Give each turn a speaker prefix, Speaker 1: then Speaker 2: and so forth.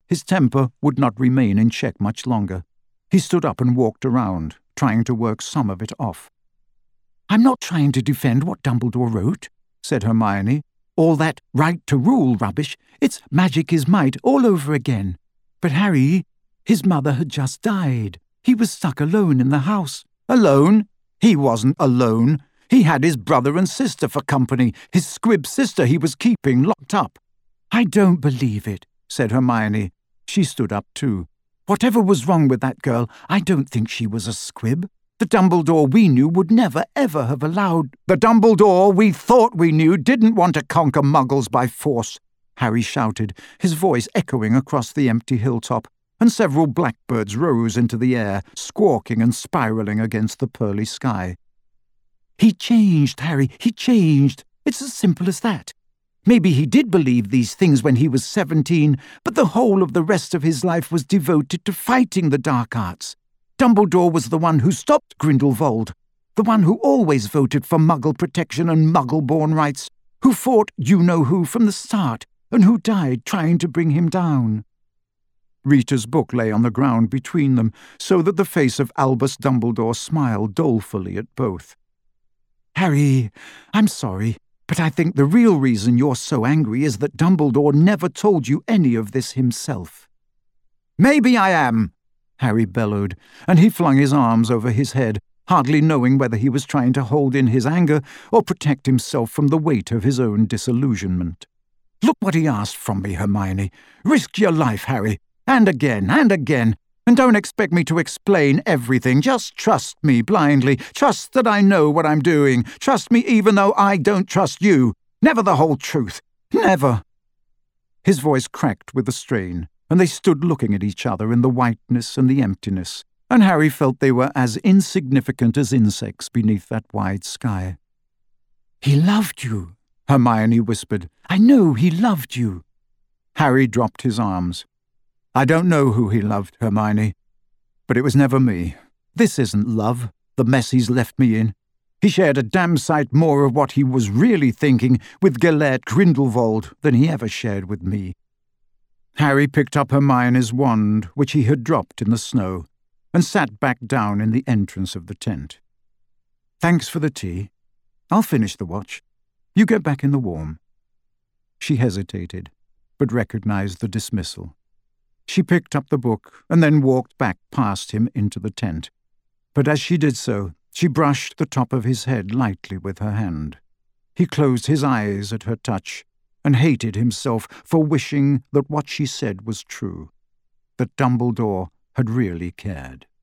Speaker 1: His temper would not remain in check much longer. He stood up and walked around, trying to work some of it off. "I'm not trying to defend what Dumbledore wrote," said Hermione. "All that right to rule rubbish. It's magic is might all over again. But Harry, his mother had just died. He was stuck alone in the house." "Alone? He wasn't alone. He had his brother and sister for company, his squib sister he was keeping locked up." "I don't believe it," said Hermione. She stood up too. "Whatever was wrong with that girl, I don't think she was a squib. The Dumbledore we knew would never, ever have allowed—" "The Dumbledore we thought we knew didn't want to conquer Muggles by force," Harry shouted, his voice echoing across the empty hilltop, and several blackbirds rose into the air, squawking and spiralling against the pearly sky. "He changed, Harry, he changed. It's as simple as that. Maybe he did believe these things when he was 17, but the whole of the rest of his life was devoted to fighting the dark arts. Dumbledore was the one who stopped Grindelwald, the one who always voted for Muggle protection and Muggle-born rights, who fought you-know-who from the start, and who died trying to bring him down." Rita's book lay on the ground between them, so that the face of Albus Dumbledore smiled dolefully at both. "Harry, I'm sorry, but I think the real reason you're so angry is that Dumbledore never told you any of this himself." "Maybe I am," Harry bellowed, and he flung his arms over his head, hardly knowing whether he was trying to hold in his anger or protect himself from the weight of his own disillusionment. "Look what he asked from me, Hermione. Risk your life, Harry, and again, and don't expect me to explain everything. Just trust me blindly. Trust that I know what I'm doing. Trust me even though I don't trust you. Never the whole truth. Never." His voice cracked with the strain, and they stood looking at each other in the whiteness and the emptiness, and Harry felt they were as insignificant as insects beneath that wide sky. "He loved you," Hermione whispered. "I know he loved you." Harry dropped his arms. "I don't know who he loved, Hermione, but it was never me. This isn't love, the mess he's left me in. He shared a damn sight more of what he was really thinking with Gellert Grindelwald than he ever shared with me." Harry picked up Hermione's wand, which he had dropped in the snow, and sat back down in the entrance of the tent. "Thanks for the tea. I'll finish the watch. You get back in the warm." She hesitated, but recognized the dismissal. She picked up the book and then walked back past him into the tent. But as she did so, she brushed the top of his head lightly with her hand. He closed his eyes at her touch and hated himself for wishing that what she said was true, that Dumbledore had really cared.